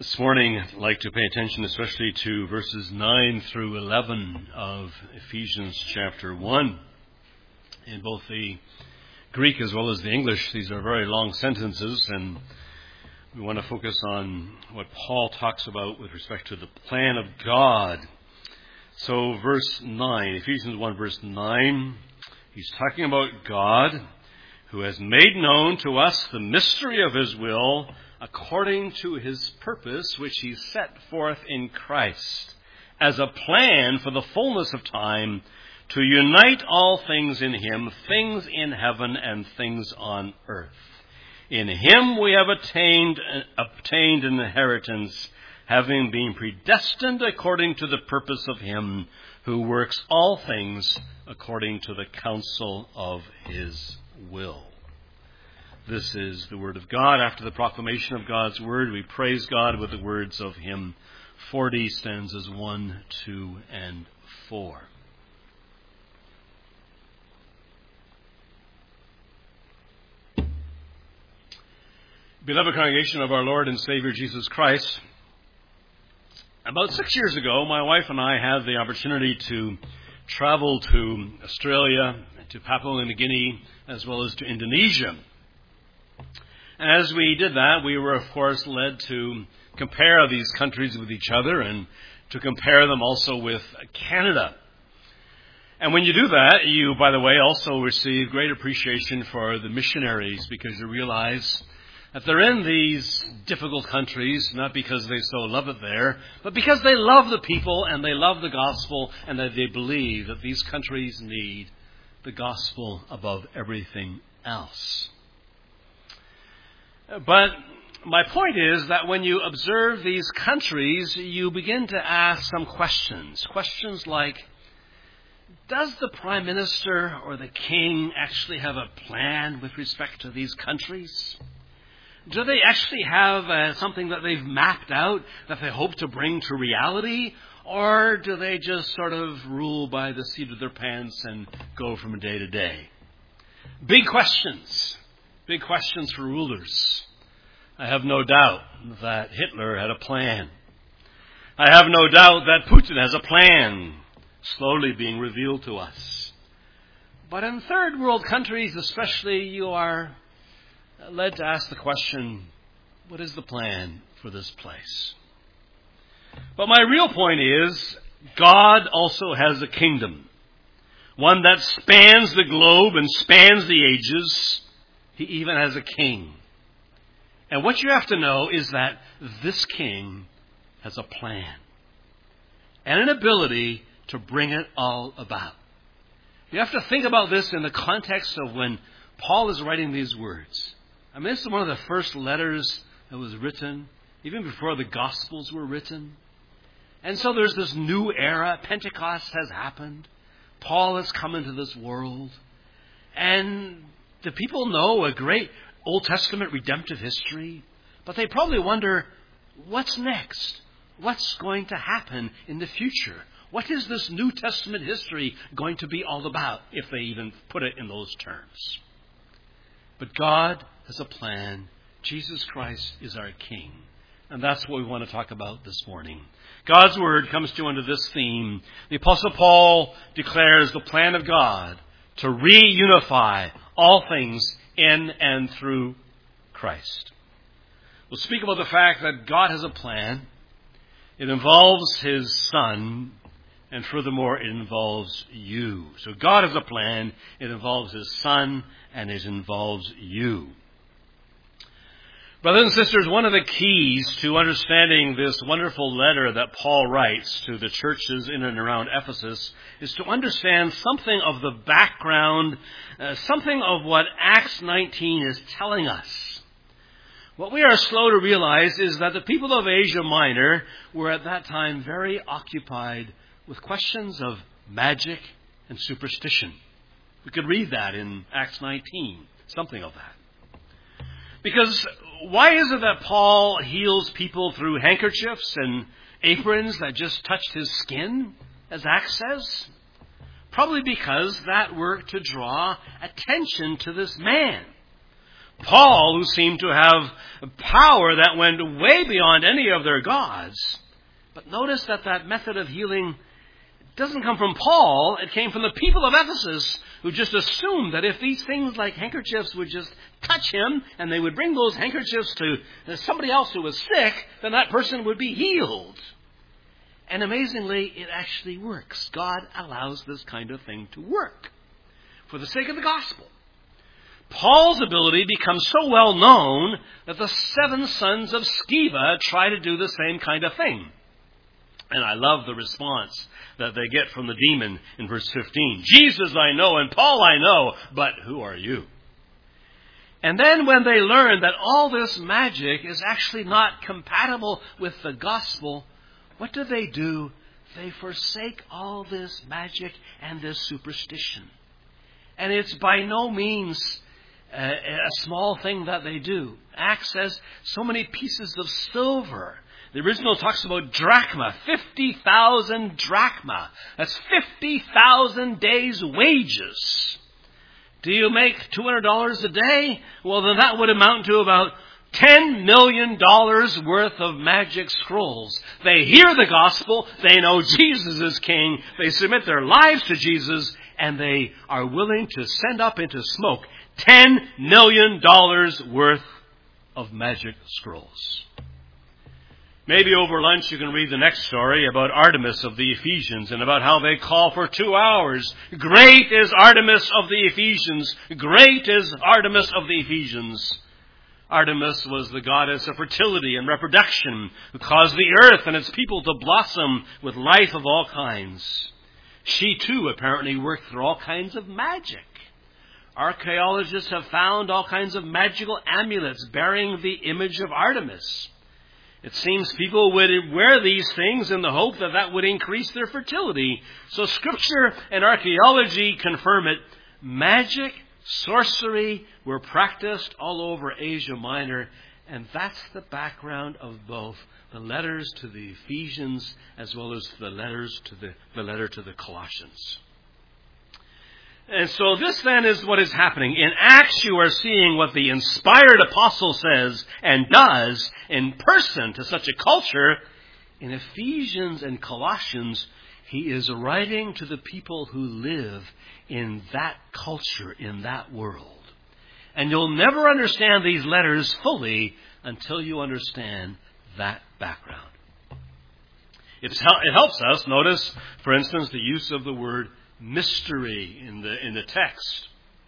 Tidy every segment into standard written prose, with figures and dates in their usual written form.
This morning, I'd like to pay attention especially to verses 9 through 11 of Ephesians chapter 1. In both the Greek as well as the English, these are very long sentences, and we want to focus on what Paul talks about with respect to the plan of God. So verse 9, Ephesians 1 verse 9, he's talking about God who has made known to us the mystery of his will according to his purpose, which he set forth in Christ, as a plan for the fullness of time, to unite all things in him, things in heaven and things on earth. In him we have obtained an inheritance, having been predestined according to the purpose of him who works all things according to the counsel of his will. This is the word of God. After the proclamation of God's word, we praise God with the words of hymn 40, stanzas 1, 2, and 4. Beloved congregation of our Lord and Savior Jesus Christ, about 6 years ago, my wife and I had the opportunity to travel to Australia, to Papua New Guinea, as well as to Indonesia. As we did that, we were, of course, led to compare these countries with each other and to compare them also with Canada. And when you do that, you, by the way, also receive great appreciation for the missionaries, because you realize that they're in these difficult countries, not because they so love it there, but because they love the people and they love the gospel, and that they believe that these countries need the gospel above everything else. But my point is that when you observe these countries, you begin to ask some questions. Questions like, does the Prime Minister or the King actually have a plan with respect to these countries? Do they actually have something that they've mapped out that they hope to bring to reality? Or do they just sort of rule by the seat of their pants and go from day to day? Big questions. Big questions for rulers. I have no doubt that Hitler had a plan. I have no doubt that Putin has a plan, slowly being revealed to us. But in third world countries especially, you are led to ask the question, what is the plan for this place? But my real point is, God also has a kingdom, one that spans the globe and spans the ages. He even has a king. And what you have to know is that this king has a plan and an ability to bring it all about. You have to think about this in the context of when Paul is writing these words. I mean, this is one of the first letters that was written, even before the Gospels were written. And so there's this new era. Pentecost has happened. Paul has come into this world. And the people know a great Old Testament redemptive history, but they probably wonder, what's next? What's going to happen in the future? What is this New Testament history going to be all about, if they even put it in those terms? But God has a plan. Jesus Christ is our King. And that's what we want to talk about this morning. God's Word comes to under this theme. The Apostle Paul declares the plan of God to reunify all things in and through Christ. We'll speak about the fact that God has a plan. It involves his Son, and furthermore, it involves you. So God has a plan. It involves his Son, and it involves you. Brothers and sisters, one of the keys to understanding this wonderful letter that Paul writes to the churches in and around Ephesus is to understand something of the background, something of what Acts 19 is telling us. What we are slow to realize is that the people of Asia Minor were at that time very occupied with questions of magic and superstition. We could read that in Acts 19, something of that. Because why is it that Paul heals people through handkerchiefs and aprons that just touched his skin, as Acts says? Probably because that worked to draw attention to this man. Paul, who seemed to have power that went way beyond any of their gods. But notice that method of healing doesn't come from Paul. It came from the people of Ephesus, who just assumed that if these things like handkerchiefs would just touch him, and they would bring those handkerchiefs to somebody else who was sick, then that person would be healed. And amazingly, it actually works. God allows this kind of thing to work for the sake of the gospel. Paul's ability becomes so well known that the 7 sons of Sceva try to do the same kind of thing. And I love the response that they get from the demon in verse 15. Jesus I know and Paul I know, but who are you? And then when they learn that all this magic is actually not compatible with the gospel, what do? They forsake all this magic and this superstition. And it's by no means a small thing that they do. Acts says so many pieces of silver. The original talks about drachma, 50,000 drachma. That's 50,000 days' wages. Do you make $200 a day? Well, then that would amount to about $10 million worth of magic scrolls. They hear the gospel. They know Jesus is king. They submit their lives to Jesus. And they are willing to send up into smoke $10 million worth of magic scrolls. Maybe over lunch you can read the next story about Artemis of the Ephesians and about how they call for 2 hours. Great is Artemis of the Ephesians. Great is Artemis of the Ephesians. Artemis was the goddess of fertility and reproduction who caused the earth and its people to blossom with life of all kinds. She too apparently worked through all kinds of magic. Archaeologists have found all kinds of magical amulets bearing the image of Artemis. It seems people would wear these things in the hope that that would increase their fertility. So Scripture and archaeology confirm it. Magic, sorcery were practiced all over Asia Minor, and that's the background of both the letters to the Ephesians as well as the letter to the Colossians. And so this then is what is happening. In Acts you are seeing what the inspired apostle says and does in person to such a culture. In Ephesians and Colossians, he is writing to the people who live in that culture, in that world. And you'll never understand these letters fully until you understand that background. It helps us notice, for instance, the use of the word mystery in the text.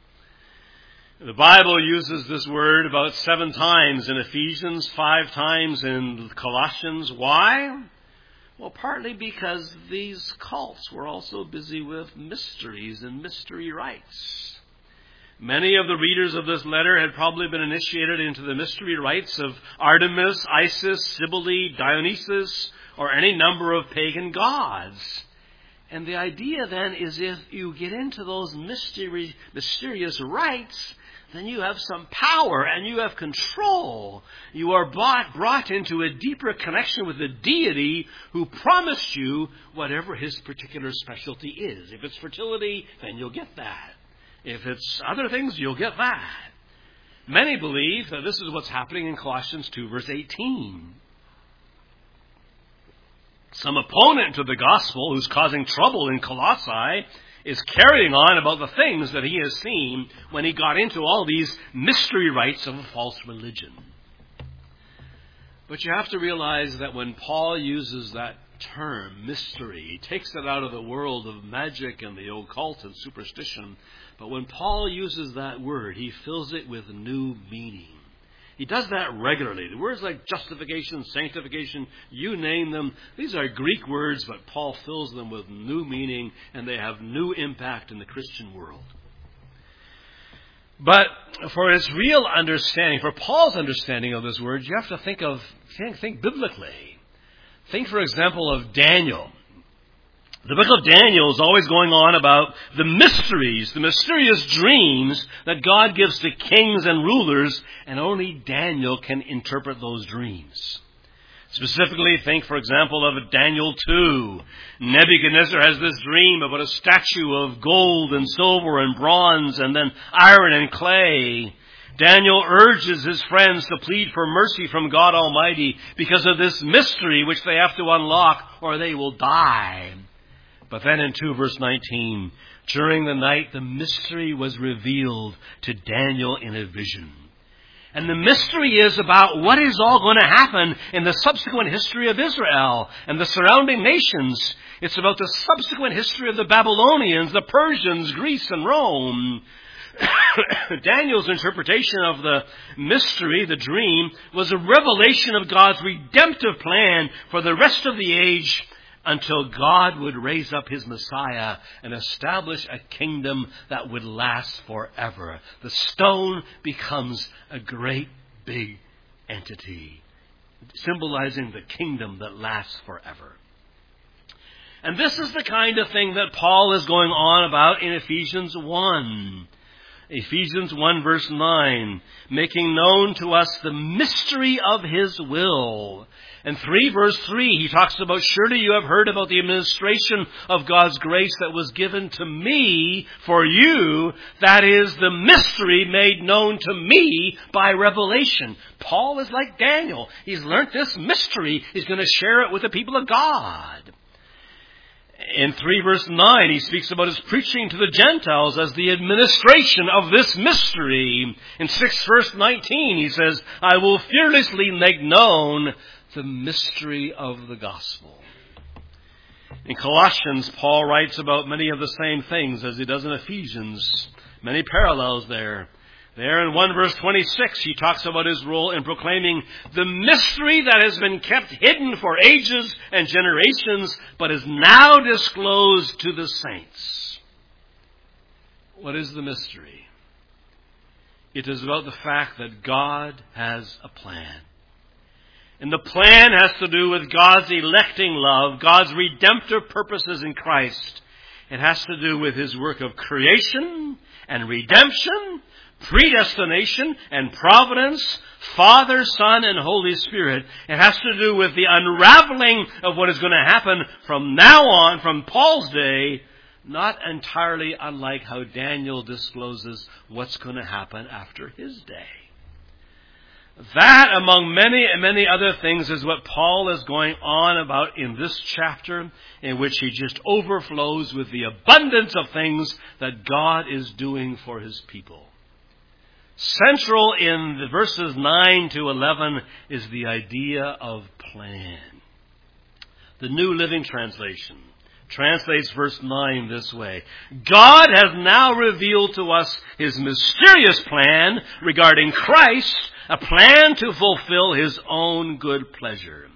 The Bible uses this word about 7 times in Ephesians, 5 times in Colossians. Why? Well, partly because these cults were also busy with mysteries and mystery rites. Many of the readers of this letter had probably been initiated into the mystery rites of Artemis, Isis, Cybele, Dionysus, or any number of pagan gods. And the idea then is if you get into those mysterious rites, then you have some power and you have control. You are brought into a deeper connection with the deity who promised you whatever his particular specialty is. If it's fertility, then you'll get that. If it's other things, you'll get that. Many believe that this is what's happening in Colossians 2, verse 18. Some opponent to the gospel who's causing trouble in Colossae is carrying on about the things that he has seen when he got into all these mystery rites of a false religion. But you have to realize that when Paul uses that term, mystery, he takes it out of the world of magic and the occult and superstition. But when Paul uses that word, he fills it with new meaning. He does that regularly. The words like justification, sanctification, you name them, these are Greek words, but Paul fills them with new meaning, and they have new impact in the Christian world. But for its real understanding, for Paul's understanding of this word, you have to think biblically. Think, for example, of Daniel. The book of Daniel is always going on about the mysteries, the mysterious dreams that God gives to kings and rulers, and only Daniel can interpret those dreams. Specifically, think, for example, of Daniel 2. Nebuchadnezzar has this dream about a statue of gold and silver and bronze and then iron and clay. Daniel urges his friends to plead for mercy from God Almighty because of this mystery which they have to unlock or they will die. But then in 2 verse 19, during the night the mystery was revealed to Daniel in a vision. And the mystery is about what is all going to happen in the subsequent history of Israel and the surrounding nations. It's about the subsequent history of the Babylonians, the Persians, Greece, and Rome. Daniel's interpretation of the mystery, the dream, was a revelation of God's redemptive plan for the rest of the age until God would raise up his Messiah and establish a kingdom that would last forever. The stone becomes a great big entity, symbolizing the kingdom that lasts forever. And this is the kind of thing that Paul is going on about in Ephesians 1. Ephesians 1 verse 9, making known to us the mystery of his will. And 3 verse 3, he talks about, surely you have heard about the administration of God's grace that was given to me for you. That is the mystery made known to me by revelation. Paul is like Daniel. He's learnt this mystery. He's going to share it with the people of God. In 3 verse 9, he speaks about his preaching to the Gentiles as the administration of this mystery. In 6 verse 19, he says, I will fearlessly make known the mystery of the gospel. In Colossians, Paul writes about many of the same things as he does in Ephesians. Many parallels there. There in 1 verse 26, he talks about his role in proclaiming the mystery that has been kept hidden for ages and generations, but is now disclosed to the saints. What is the mystery? It is about the fact that God has a plan. And the plan has to do with God's electing love, God's redemptive purposes in Christ. It has to do with his work of creation and redemption, predestination and providence, Father, Son, and Holy Spirit. It has to do with the unraveling of what is going to happen from now on, from Paul's day, not entirely unlike how Daniel discloses what's going to happen after his day. That, among many other things, is what Paul is going on about in this chapter, in which he just overflows with the abundance of things that God is doing for his people. Central in the verses 9 to 11 is the idea of plan. The New Living Translation translates verse 9 this way. God has now revealed to us his mysterious plan regarding Christ, a plan to fulfill his own good pleasure.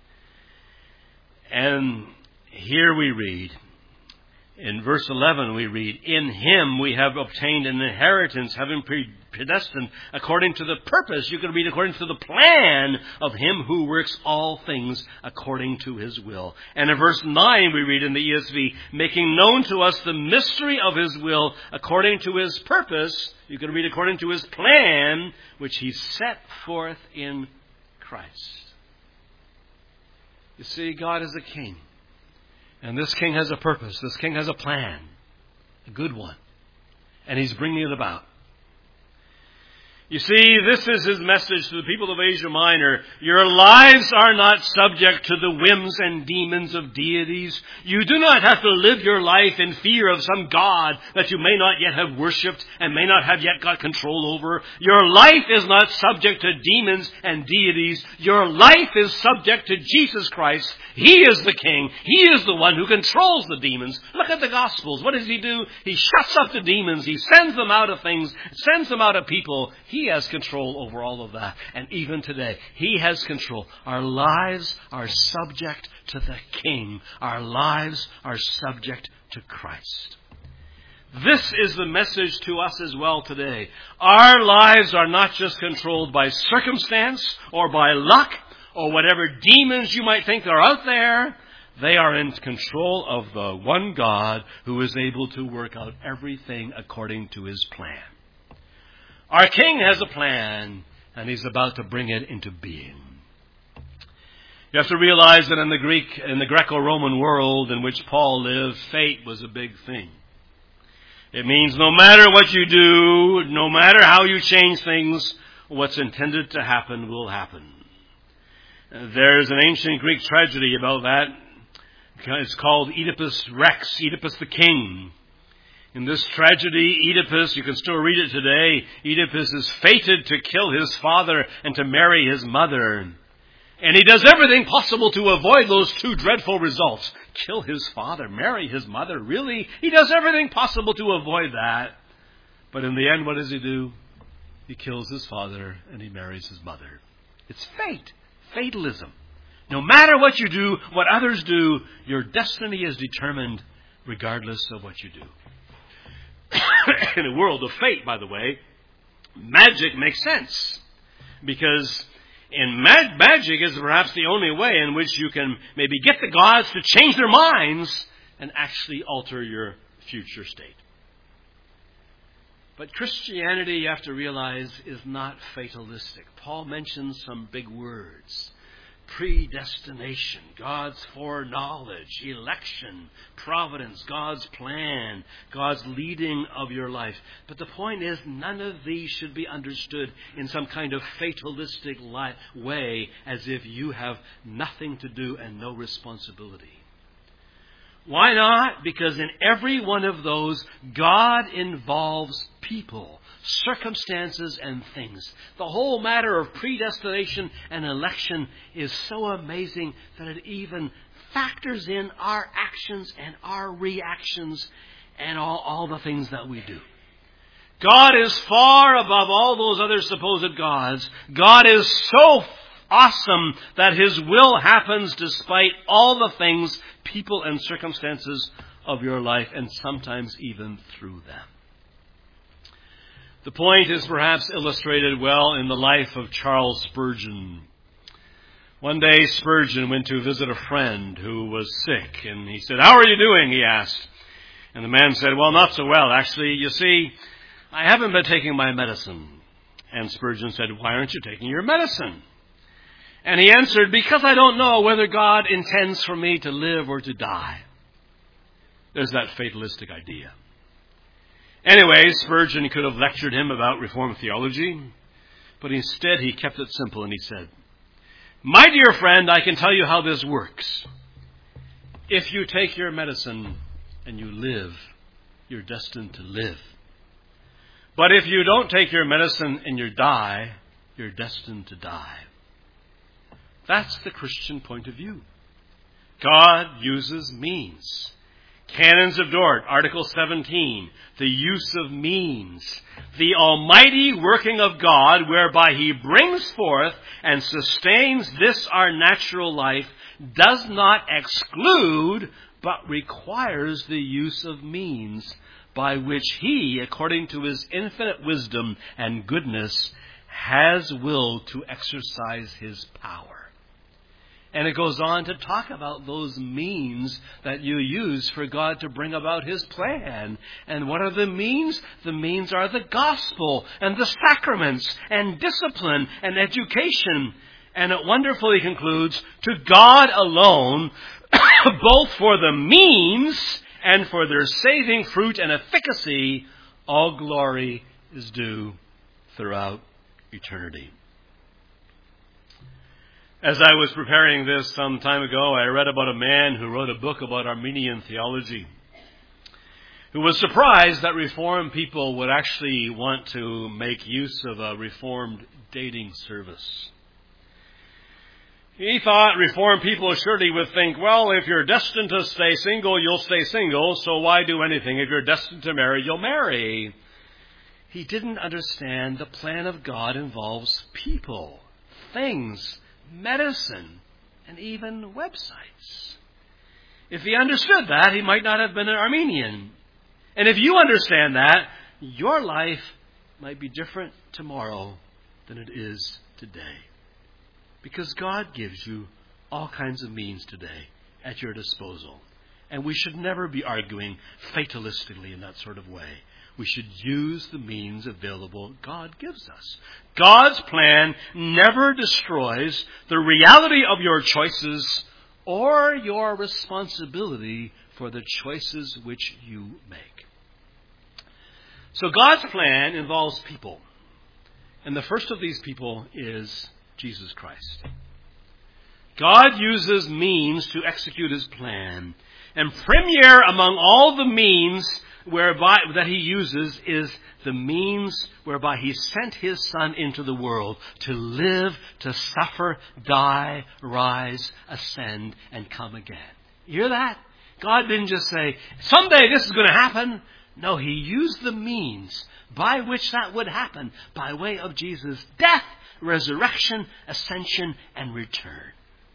And here we read, in verse 11 we read, in him we have obtained an inheritance, having predestined according to the purpose. You can read according to the plan of him who works all things according to his will. And in verse 9 we read in the ESV, making known to us the mystery of his will according to his purpose. You can read according to his plan, which he set forth in Christ. You see, God is a king. And this king has a purpose. This king has a plan. A good one. And he's bringing it about. You see, this is his message to the people of Asia Minor. Your lives are not subject to the whims and demons of deities. You do not have to live your life in fear of some god that you may not yet have worshipped and may not have yet got control over. Your life is not subject to demons and deities. Your life is subject to Jesus Christ. He is the king. He is the one who controls the demons. Look at the Gospels. What does he do? He shuts up the demons. He sends them out of things, sends them out of people. He has control over all of that. And even today, he has control. Our lives are subject to the King. Our lives are subject to Christ. This is the message to us as well today. Our lives are not just controlled by circumstance or by luck or whatever demons you might think are out there. They are in control of the one God who is able to work out everything according to his plan. Our king has a plan, and he's about to bring it into being. You have to realize that in the Greco-Roman world in which Paul lived, fate was a big thing. It means no matter what you do, no matter how you change things, what's intended to happen will happen. There's an ancient Greek tragedy about that. It's called Oedipus Rex, Oedipus the king. In this tragedy, Oedipus, you can still read it today, Oedipus is fated to kill his father and to marry his mother. And he does everything possible to avoid those two dreadful results. Kill his father, marry his mother. Really? He does everything possible to avoid that. But in the end, what does he do? He kills his father and he marries his mother. It's fate. Fatalism. No matter what you do, what others do, your destiny is determined regardless of what you do. In a world of fate, by the way, magic makes sense. Because magic is perhaps the only way in which you can maybe get the gods to change their minds and actually alter your future state. But Christianity, you have to realize, is not fatalistic. Paul mentions some big words. Predestination, God's foreknowledge, election, providence, God's plan, God's leading of your life. But the point is, none of these should be understood in some kind of fatalistic way, as if you have nothing to do and no responsibility. Why not? Because in every one of those, God involves people, circumstances, and things. The whole matter of predestination and election is so amazing that it even factors in our actions and our reactions and all the things that we do. God is far above all those other supposed gods. God is so awesome that His will happens despite all the things, people, and circumstances of your life, and sometimes even through them. The point is perhaps illustrated well in the life of Charles Spurgeon. One day Spurgeon went to visit a friend who was sick, and he said, "How are you doing?" he asked. And the man said, "Well, not so well, actually. You see, I haven't been taking my medicine." And Spurgeon said, "Why aren't you taking your medicine?" And he answered, "Because I don't know whether God intends for me to live or to die." There's that fatalistic idea. Anyway, Spurgeon could have lectured him about Reformed theology, but instead he kept it simple and he said, "My dear friend, I can tell you how this works. If you take your medicine and you live, you're destined to live. But if you don't take your medicine and you die, you're destined to die." That's the Christian point of view. God uses means. Canons of Dort, Article 17, the use of means. The almighty working of God whereby He brings forth and sustains this our natural life does not exclude but requires the use of means by which He, according to His infinite wisdom and goodness, has willed to exercise His power. And it goes on to talk about those means that you use for God to bring about His plan. And what are the means? The means are the gospel and the sacraments and discipline and education. And it wonderfully concludes, to God alone, both for the means and for their saving fruit and efficacy, all glory is due throughout eternity. As I was preparing this some time ago, I read about a man who wrote a book about Armenian theology, who was surprised that Reformed people would actually want to make use of a Reformed dating service. He thought Reformed people surely would think, well, if you're destined to stay single, you'll stay single, so why do anything? If you're destined to marry, you'll marry. He didn't understand the plan of God involves people, things, medicine, and even websites. If he understood that, he might not have been an Armenian. And if you understand that, your life might be different tomorrow than it is today. Because God gives you all kinds of means today at your disposal. And we should never be arguing fatalistically in that sort of way. We should use the means available God gives us. God's plan never destroys the reality of your choices or your responsibility for the choices which you make. So God's plan involves people. And the first of these people is Jesus Christ. God uses means to execute his plan. And premier among all the means that he uses is the means whereby he sent his Son into the world to live, to suffer, die, rise, ascend, and come again. You hear that? God didn't just say, someday this is going to happen. No, he used the means by which that would happen by way of Jesus' death, resurrection, ascension, and return.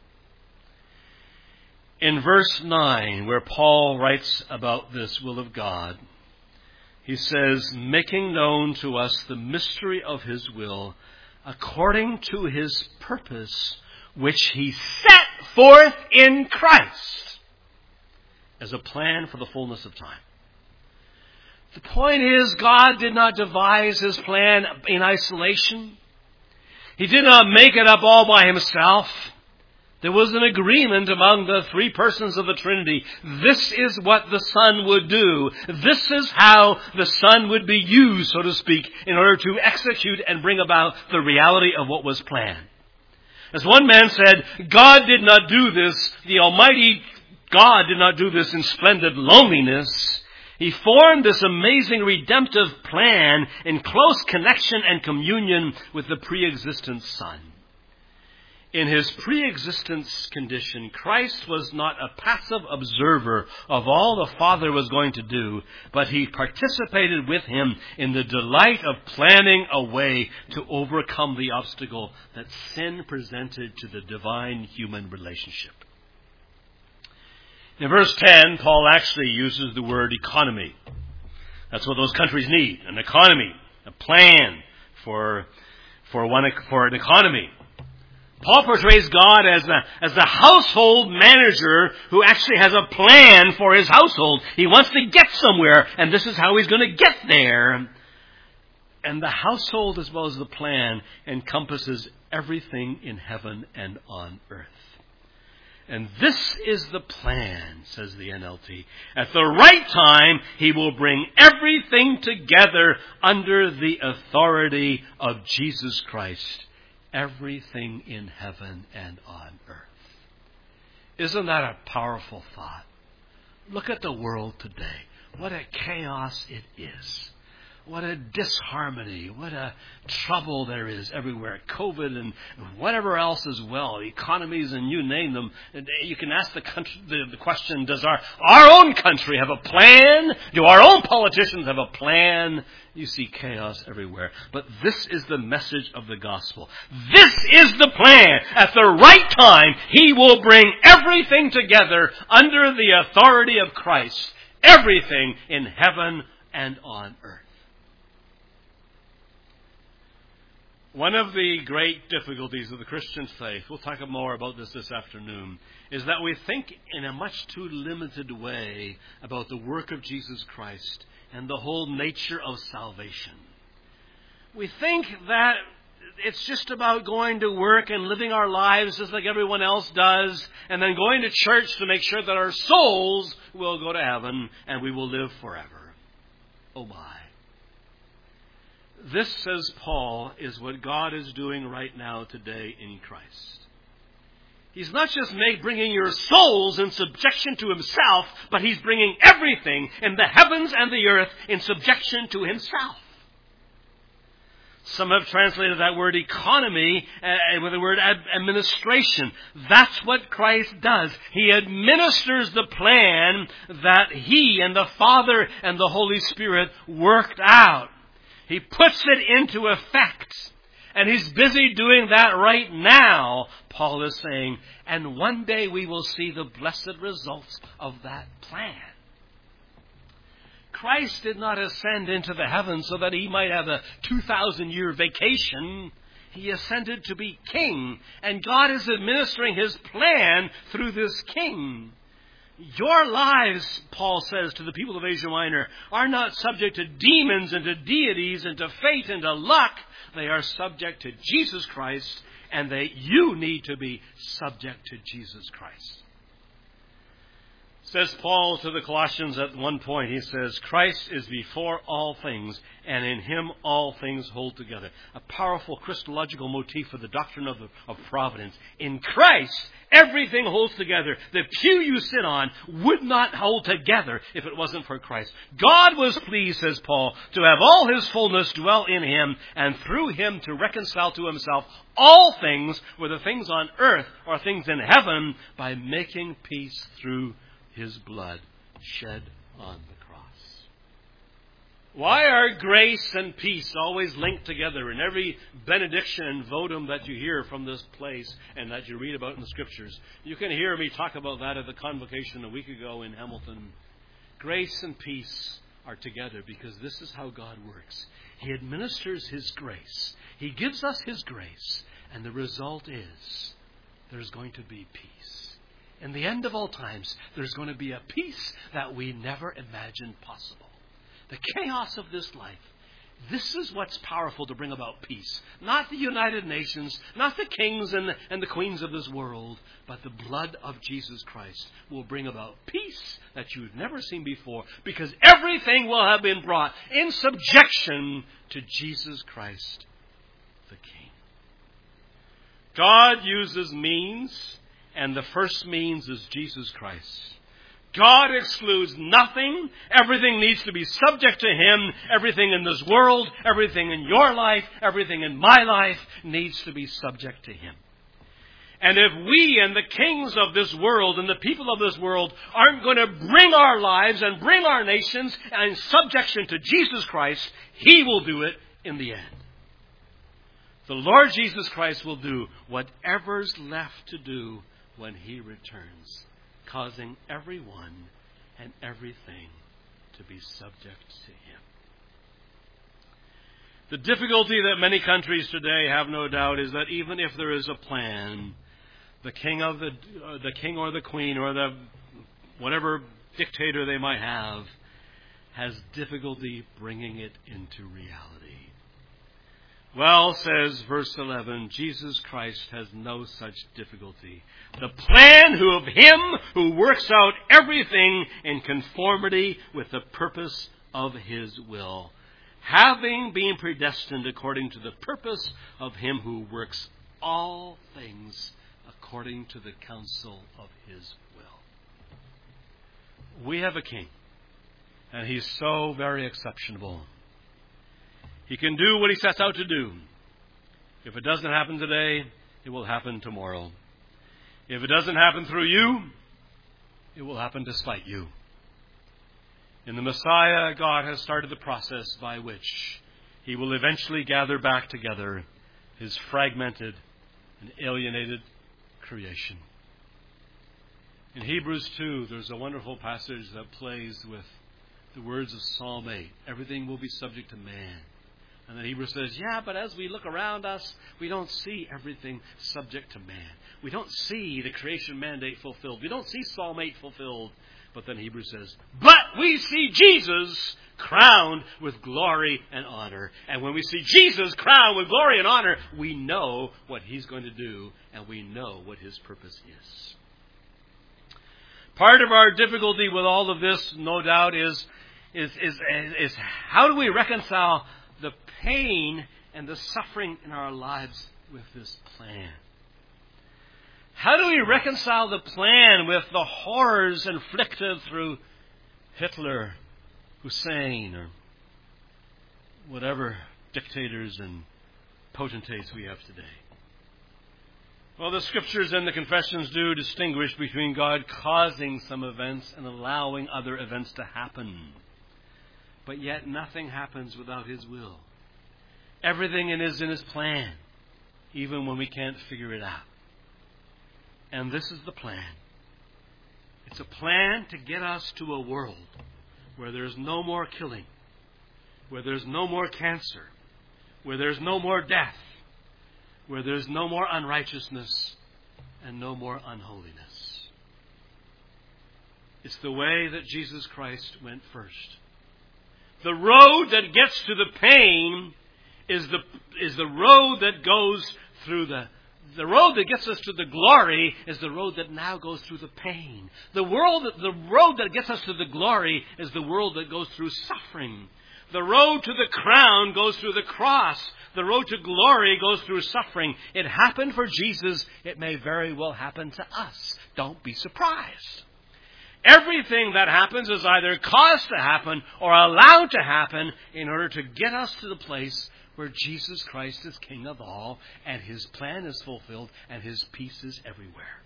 In verse 9, where Paul writes about this will of God, he says, making known to us the mystery of his will, according to his purpose, which he set forth in Christ as a plan for the fullness of time. The point is, God did not devise his plan in isolation. He did not make it up all by himself. There was an agreement among the three persons of the Trinity. This is what the Son would do. This is how the Son would be used, so to speak, in order to execute and bring about the reality of what was planned. As one man said, God did not do this, the Almighty God did not do this in splendid loneliness. He formed this amazing redemptive plan in close connection and communion with the pre-existent Son. In his pre-existence condition, Christ was not a passive observer of all the Father was going to do, but he participated with him in the delight of planning a way to overcome the obstacle that sin presented to the divine-human relationship. In verse 10, Paul actually uses the word economy. That's what those countries need, an economy, a plan for an economy. Paul portrays God as the household manager who actually has a plan for his household. He wants to get somewhere, and this is how he's going to get there. And the household, as well as the plan, encompasses everything in heaven and on earth. And this is the plan, says the NLT. At the right time, he will bring everything together under the authority of Jesus Christ. Everything in heaven and on earth. Isn't that a powerful thought? Look at the world today. What a chaos it is. What a disharmony. What a trouble there is everywhere. COVID and whatever else as well. Economies and you name them. You can ask the question, does our own country have a plan? Do our own politicians have a plan? You see chaos everywhere. But this is the message of the gospel. This is the plan. At the right time, he will bring everything together under the authority of Christ. Everything in heaven and on earth. One of the great difficulties of the Christian faith, we'll talk more about this afternoon, is that we think in a much too limited way about the work of Jesus Christ and the whole nature of salvation. We think that it's just about going to work and living our lives just like everyone else does, and then going to church to make sure that our souls will go to heaven and we will live forever. Oh my. This, says Paul, is what God is doing right now today in Christ. He's not just bringing your souls in subjection to himself, but he's bringing everything in the heavens and the earth in subjection to himself. Some have translated that word economy with the word administration. That's what Christ does. He administers the plan that he and the Father and the Holy Spirit worked out. He puts it into effect. And he's busy doing that right now, Paul is saying. And one day we will see the blessed results of that plan. Christ did not ascend into the heavens so that he might have a 2,000-year vacation. He ascended to be king. And God is administering his plan through this king. Your lives, Paul says to the people of Asia Minor, are not subject to demons and to deities and to fate and to luck. They are subject to Jesus Christ, and you need to be subject to Jesus Christ. Says Paul to the Colossians at one point, he says, Christ is before all things, and in him all things hold together. A powerful Christological motif for the doctrine of providence. In Christ, everything holds together. The pew you sit on would not hold together if it wasn't for Christ. God was pleased, says Paul, to have all his fullness dwell in him, and through him to reconcile to himself all things, whether things on earth or things in heaven, by making peace through his blood shed on the cross. Why are grace and peace always linked together in every benediction and votum that you hear from this place and that you read about in the Scriptures? You can hear me talk about that at the convocation a week ago in Hamilton. Grace and peace are together because this is how God works. He administers his grace. He gives us his grace. And the result is there's going to be peace. In the end of all times, there's going to be a peace that we never imagined possible. The chaos of this life, this is what's powerful to bring about peace. Not the United Nations, not the kings and the queens of this world, but the blood of Jesus Christ will bring about peace that you've never seen before, because everything will have been brought in subjection to Jesus Christ, the King. God uses means, and the first means is Jesus Christ. God excludes nothing. Everything needs to be subject to him. Everything in this world, everything in your life, everything in my life needs to be subject to him. And if we and the kings of this world and the people of this world aren't going to bring our lives and bring our nations in subjection to Jesus Christ, he will do it in the end. The Lord Jesus Christ will do whatever's left to do when he returns, causing everyone and everything to be subject to him. The difficulty that many countries today have, no doubt, is that even if there is a plan, the king or the queen or the whatever dictator they might have has difficulty bringing it into reality. Well, says verse 11, Jesus Christ has no such difficulty. The plan of him who works out everything in conformity with the purpose of his will, having been predestined according to the purpose of him who works all things according to the counsel of his will. We have a king, and he's so very exceptional. He can do what he sets out to do. If it doesn't happen today, it will happen tomorrow. If it doesn't happen through you, it will happen despite you. In the Messiah, God has started the process by which he will eventually gather back together his fragmented and alienated creation. In Hebrews 2, there's a wonderful passage that plays with the words of Psalm 8. Everything will be subject to man. And then Hebrews says, yeah, but as we look around us, we don't see everything subject to man. We don't see the creation mandate fulfilled. We don't see Psalm 8 fulfilled. But then Hebrews says, but we see Jesus crowned with glory and honor. And when we see Jesus crowned with glory and honor, we know what he's going to do, and we know what his purpose is. Part of our difficulty with all of this, no doubt, is how do we reconcile the pain and the suffering in our lives with this plan? How do we reconcile the plan with the horrors inflicted through Hitler, Hussein, or whatever dictators and potentates we have today? Well, the Scriptures and the confessions do distinguish between God causing some events and allowing other events to happen. But yet nothing happens without his will. Everything is in his plan, even when we can't figure it out. And this is the plan. It's a plan to get us to a world where there's no more killing, where there's no more cancer, where there's no more death, where there's no more unrighteousness and no more unholiness. It's the way that Jesus Christ went first. The road that gets to the pain is the road that goes through the The road that gets us to the glory is the road that now goes through the pain. The road that gets us to the glory is the road that goes through suffering. The road to the crown goes through the cross. The road to glory goes through suffering. It happened for Jesus. It may very well happen to us. Don't be surprised. Everything that happens is either caused to happen or allowed to happen in order to get us to the place where Jesus Christ is King of all, and His plan is fulfilled, and His peace is everywhere.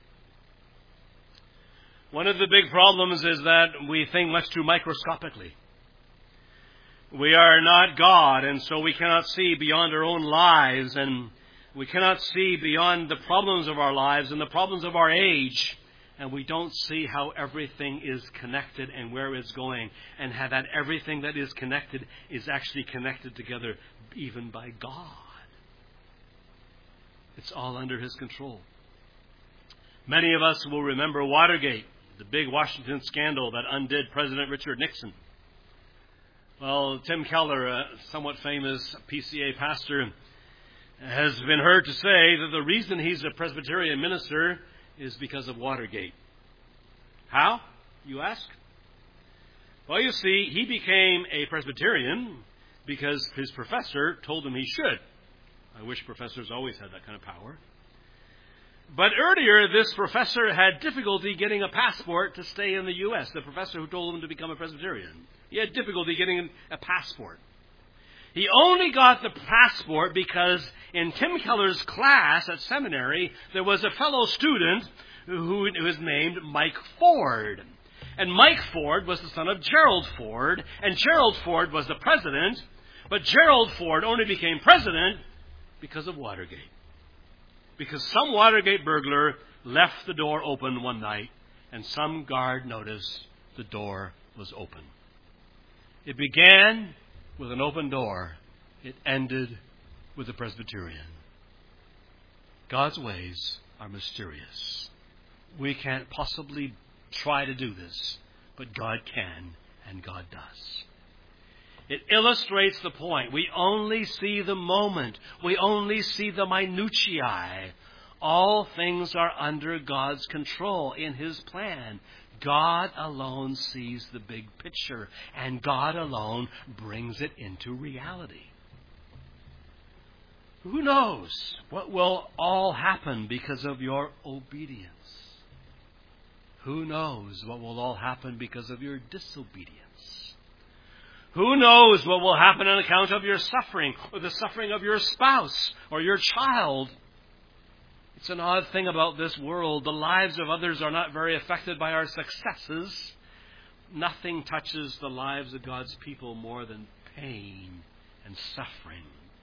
One of the big problems is that we think much too microscopically. We are not God, and so we cannot see beyond our own lives, and we cannot see beyond the problems of our lives and the problems of our age, and we don't see how everything is connected and where it's going, and how that everything that is connected is actually connected together even by God. It's all under His control. Many of us will remember Watergate, the big Washington scandal that undid President Richard Nixon. Well, Tim Keller, a somewhat famous PCA pastor, has been heard to say that the reason he's a Presbyterian minister is because of Watergate. How, you ask? Well, you see, he became a Presbyterian because his professor told him he should. I wish professors always had that kind of power. But earlier, this professor had difficulty getting a passport to stay in the U.S., the professor who told him to become a Presbyterian. He had difficulty getting a passport. He only got the passport because in Tim Keller's class at seminary, there was a fellow student who was named Mike Ford. And Mike Ford was the son of Gerald Ford, and Gerald Ford was the president, but Gerald Ford only became president because of Watergate. Because some Watergate burglar left the door open one night, and some guard noticed the door was open. It began with an open door. It ended with a Presbyterian. God's ways are mysterious. We can't possibly try to do this, but God can, and God does. It illustrates the point. We only see the moment. We only see the minutiae. All things are under God's control in His plan. God alone sees the big picture, and God alone brings it into reality. Who knows what will all happen because of your obedience? Who knows what will all happen because of your disobedience? Who knows what will happen on account of your suffering, or the suffering of your spouse, or your child? It's an odd thing about this world. The lives of others are not very affected by our successes. Nothing touches the lives of God's people more than pain and suffering.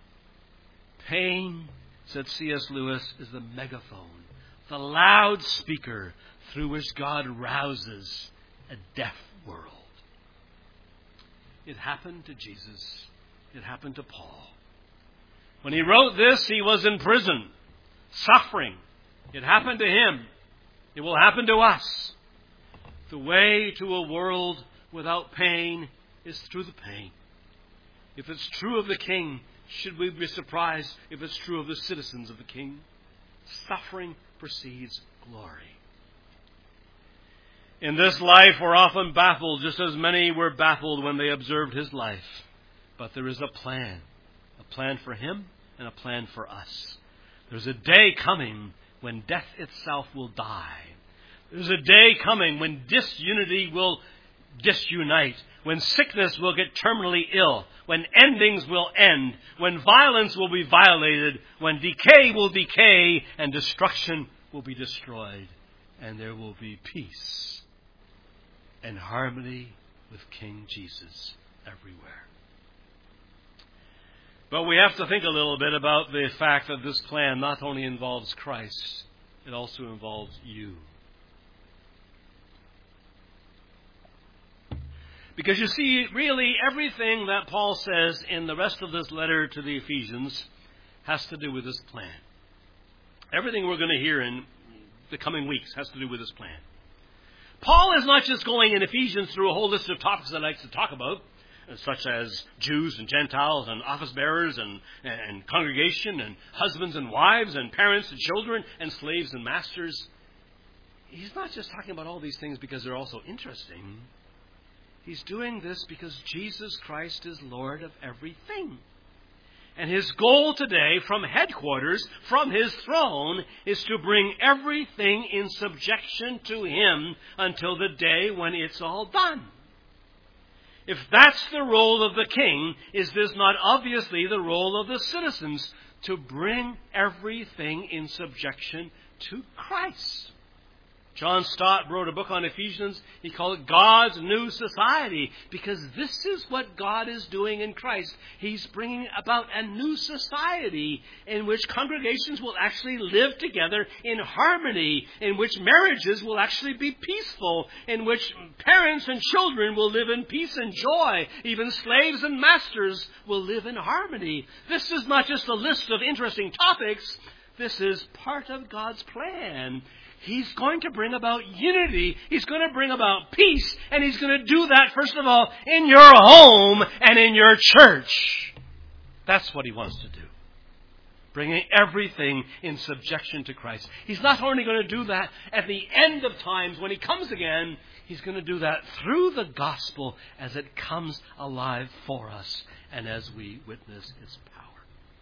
Pain, said C.S. Lewis, is the megaphone, the loud speaker through which God rouses a deaf world. It happened to Jesus. It happened to Paul. When he wrote this, he was in prison, suffering. It happened to him. It will happen to us. The way to a world without pain is through the pain. If it's true of the king, should we be surprised if it's true of the citizens of the king? Suffering precedes glory. In this life, we're often baffled, just as many were baffled when they observed his life. But there is a plan for him and a plan for us. There's a day coming when death itself will die. There's a day coming when disunity will disunite, when sickness will get terminally ill, when endings will end, when violence will be violated, when decay will decay, and destruction will be destroyed, and there will be peace and harmony with King Jesus everywhere. But we have to think a little bit about the fact that this plan not only involves Christ, it also involves you. Because you see, really everything that Paul says in the rest of this letter to the Ephesians has to do with this plan. Everything we're going to hear in the coming weeks has to do with this plan. Paul is not just going in Ephesians through a whole list of topics that he likes to talk about, such as Jews and Gentiles and office bearers and congregation and husbands and wives and parents and children and slaves and masters. He's not just talking about all these things because they're also interesting. He's doing this because Jesus Christ is Lord of everything. And his goal today from headquarters, from his throne, is to bring everything in subjection to him until the day when it's all done. If that's the role of the king, is this not obviously the role of the citizens to bring everything in subjection to Christ? John Stott wrote a book on Ephesians. He called it God's New Society, because this is what God is doing in Christ. He's bringing about a new society in which congregations will actually live together in harmony, in which marriages will actually be peaceful, in which parents and children will live in peace and joy. Even slaves and masters will live in harmony. This is not just a list of interesting topics. This is part of God's plan. He's going to bring about unity. He's going to bring about peace. And he's going to do that, first of all, in your home and in your church. That's what he wants to do. Bringing everything in subjection to Christ. He's not only going to do that at the end of times when he comes again. He's going to do that through the gospel as it comes alive for us and as we witness its power.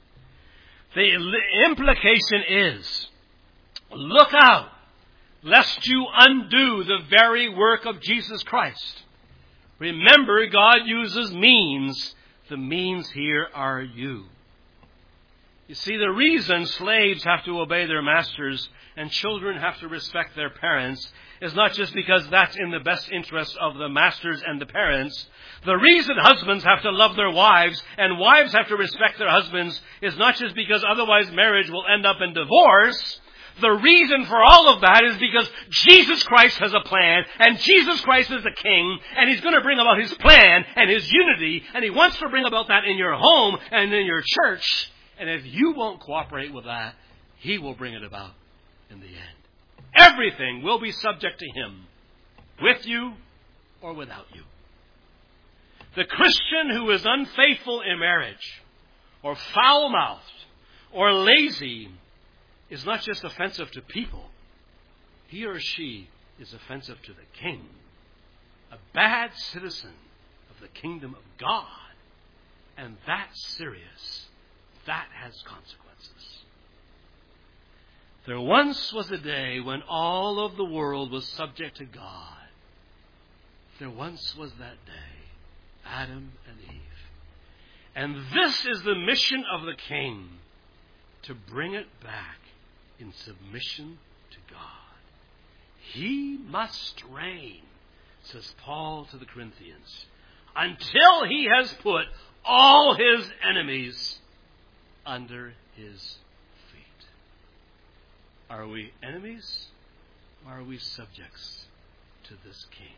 The implication is, look out, lest you undo the very work of Jesus Christ. Remember, God uses means. The means here are you. You see, the reason slaves have to obey their masters and children have to respect their parents is not just because that's in the best interest of the masters and the parents. The reason husbands have to love their wives and wives have to respect their husbands is not just because otherwise marriage will end up in divorce. The reason for all of that is because Jesus Christ has a plan, and Jesus Christ is the King, and he's going to bring about his plan and his unity, and he wants to bring about that in your home and in your church. And if you won't cooperate with that, he will bring it about in the end. Everything will be subject to him, with you or without you. The Christian who is unfaithful in marriage, or foul-mouthed, or lazy, is not just offensive to people. He or she is offensive to the king. A bad citizen of the kingdom of God. And that's serious. That has consequences. There once was a day when all of the world was subject to God. There once was that day. Adam and Eve. And this is the mission of the king. To bring it back in submission to God. He must reign, says Paul to the Corinthians, until he has put all his enemies under his feet. Are we enemies or are we subjects to this king?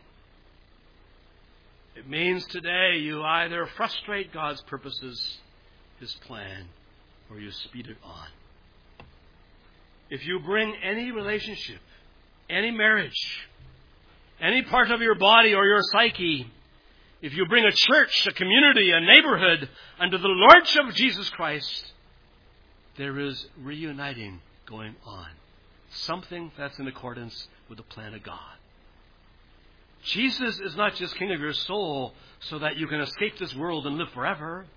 It means today you either frustrate God's purposes, his plan, or you speed it on. If you bring any relationship, any marriage, any part of your body or your psyche, if you bring a church, a community, a neighborhood under the lordship of Jesus Christ, there is reuniting going on. Something that's in accordance with the plan of God. Jesus is not just king of your soul so that you can escape this world and live forever.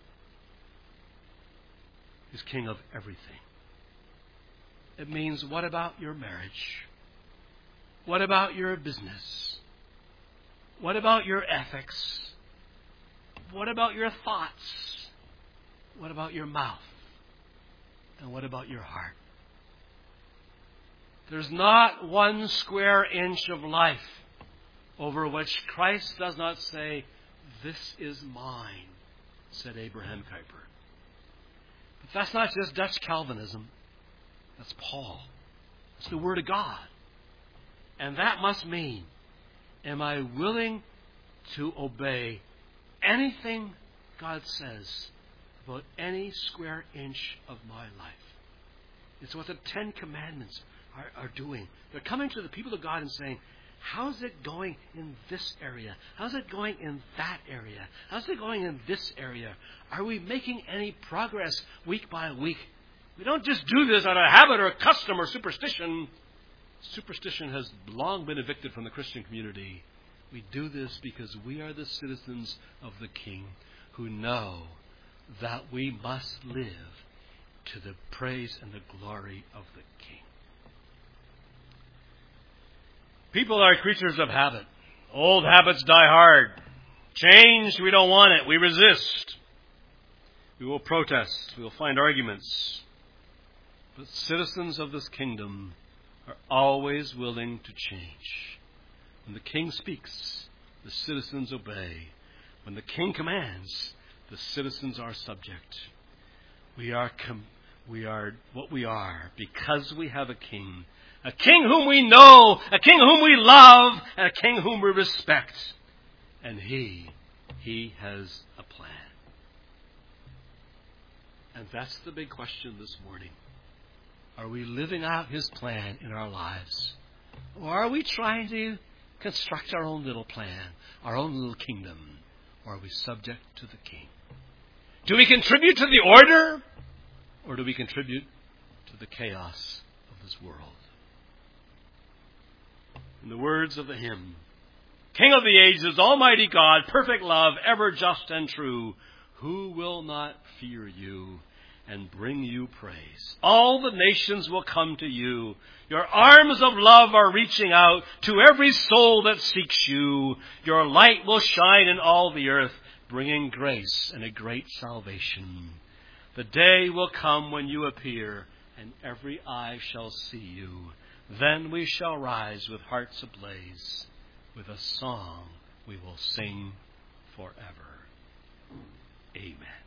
He's king of everything. It means, what about your marriage? What about your business? What about your ethics? What about your thoughts? What about your mouth? And what about your heart? There's not one square inch of life over which Christ does not say, "This is mine," said Abraham Kuyper. But that's not just Dutch Calvinism. That's Paul. It's the Word of God. And that must mean, am I willing to obey anything God says about any square inch of my life? It's what the Ten Commandments are doing. They're coming to the people of God and saying, how's it going in this area? How's it going in that area? How's it going in this area? Are we making any progress week by week? We don't just do this out of habit or custom or superstition. Superstition has long been evicted from the Christian community. We do this because we are the citizens of the King who know that we must live to the praise and the glory of the King. People are creatures of habit. Old habits die hard. Change, we don't want it. We resist. We will protest. We will find arguments. But citizens of this kingdom are always willing to change. When the King speaks, the citizens obey. When the King commands, the citizens are subject. We are what we are because we have a King whom we know, a King whom we love, and a King whom we respect. And He has a plan. And that's the big question this morning. Are we living out His plan in our lives? Or are we trying to construct our own little plan, our own little kingdom? Or are we subject to the King? Do we contribute to the order? Or do we contribute to the chaos of this world? In the words of the hymn, King of the ages, Almighty God, perfect love, ever just and true, who will not fear you and bring you praise? All the nations will come to you. Your arms of love are reaching out to every soul that seeks you. Your light will shine in all the earth, bringing grace and a great salvation. The day will come when you appear, and every eye shall see you. Then we shall rise with hearts ablaze. With a song we will sing forever. Amen.